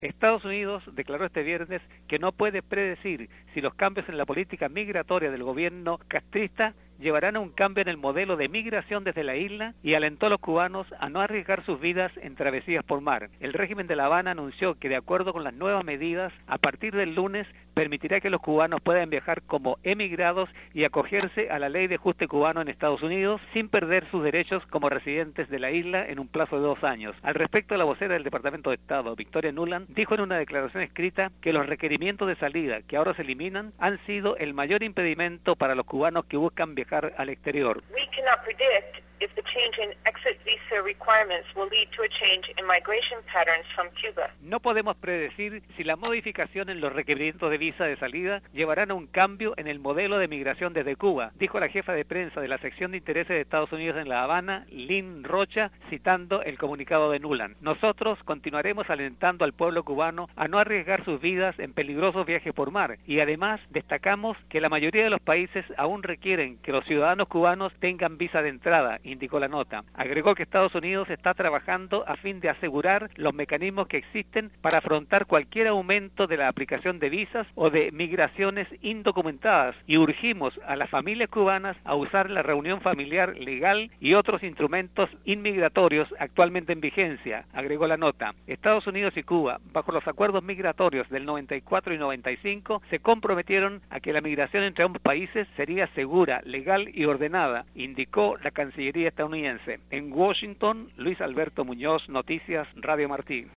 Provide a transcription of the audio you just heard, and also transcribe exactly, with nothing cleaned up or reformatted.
Estados Unidos declaró este viernes que no puede predecir si los cambios en la política migratoria del gobierno castrista llevarán a un cambio en el modelo de migración desde la isla y alentó a los cubanos a no arriesgar sus vidas en travesías por mar. El régimen de La Habana anunció que de acuerdo con las nuevas medidas, a partir del lunes permitirá que los cubanos puedan viajar como emigrados y acogerse a la ley de ajuste cubano en Estados Unidos sin perder sus derechos como residentes de la isla en un plazo de dos años. Al respecto, la vocera del Departamento de Estado, Victoria Nuland, dijo en una declaración escrita que los requerimientos de salida que ahora se eliminan han sido el mayor impedimento para los cubanos que buscan viajar al exterior. We cannot predict if the change in exit visa requirements will lead to a change in migration patterns from Cuba. No podemos predecir si la modificación en los requerimientos de visa de salida llevarán a un cambio en el modelo de migración desde Cuba, dijo la jefa de prensa de la sección de intereses de Estados Unidos en La Habana, Lynn Rocha, citando el comunicado de Nuland. Nosotros continuaremos alentando al pueblo cubano a no arriesgar sus vidas en peligrosos viajes por mar y además destacamos que la mayoría de los países aún requieren que los ciudadanos cubanos tengan visa de entrada, indicó la nota. Agregó que Estados Unidos está trabajando a fin de asegurar los mecanismos que existen para afrontar cualquier aumento de la aplicación de visas o de migraciones indocumentadas y urgimos a las familias cubanas a usar la reunión familiar legal y otros instrumentos inmigratorios actualmente en vigencia, agregó la nota. Estados Unidos y Cuba, bajo los acuerdos migratorios del noventa y cuatro y noventa y cinco, se comprometieron a que la migración entre ambos países sería segura, legal y ordenada, indicó la Cancillería estadounidense. En Washington, Luis Alberto Muñoz, Noticias Radio Martí.